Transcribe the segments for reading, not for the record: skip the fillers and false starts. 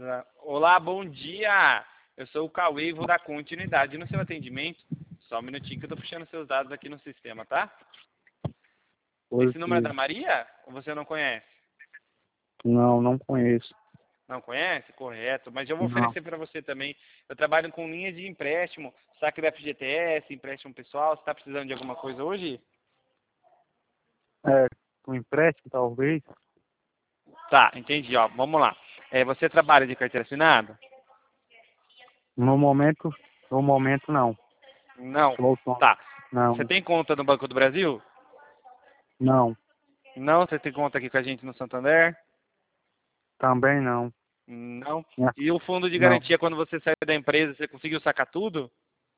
Olá, bom dia. Eu sou o Cauê e vou dar continuidade no seu atendimento. Só um minutinho que eu tô puxando seus dados aqui no sistema, tá? Esse número é da Positivo. Maria? Ou você não conhece? Não, não conheço. Não conhece? Correto. Mas eu vou Não. oferecer para você também. Eu trabalho com linhas de empréstimo, saque da FGTS, empréstimo pessoal. Você está precisando de alguma coisa hoje? É, um empréstimo, talvez? Tá, entendi. Ó, vamos lá. Você trabalha de carteira assinada? No momento não. Não. Sou autônomo. Tá. Você Não, tem conta no Banco do Brasil? não. Não. Você tem conta aqui com a gente no Santander? Também não. Não. Né? E o fundo de Não. garantia, quando você saiu da empresa, você conseguiu sacar tudo?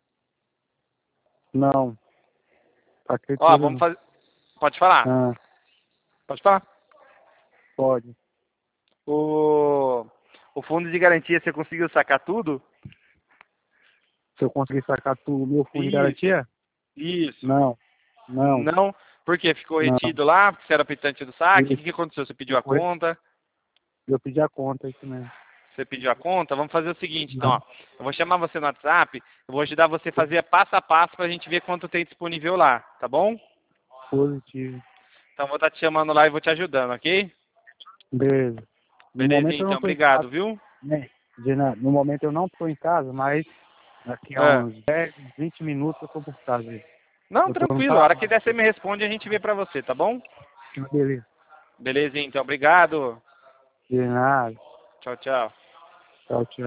Não. Saquei Ó, tudo vamos não. fazer. Pode falar. Ah, Pode falar. pode. O, o fundo de garantia, você conseguiu sacar tudo? Se eu conseguir sacar tudo, meu fundo de Isso. garantia? Isso. Não. Não. Não. Por quê? Ficou Não. retido lá? Porque você era petante do saque? O que Isso. que aconteceu? Você pediu a Depois conta? eu pedi a conta, isso mesmo. Você pediu a conta? Vamos fazer o seguinte, então, Não. ó. Eu vou chamar você no WhatsApp, eu vou ajudar você a fazer passo a passo pra gente ver quanto tem disponível lá, tá bom? Positivo. Então vou estar te chamando lá e vou te ajudando, ok? Beleza. No Belezinha, momento eu não então. estou em Obrigado, casa, viu? né? No momento eu não estou em casa, mas daqui a É. uns 10, 20 minutos eu estou por casa. Não, Eu estou no tranquilo. A hora que trabalho. der, você me responde e a gente vê pra você, tá bom? Beleza. Belezinha, então. Obrigado. De nada. Tchau, tchau. Tchau, tchau.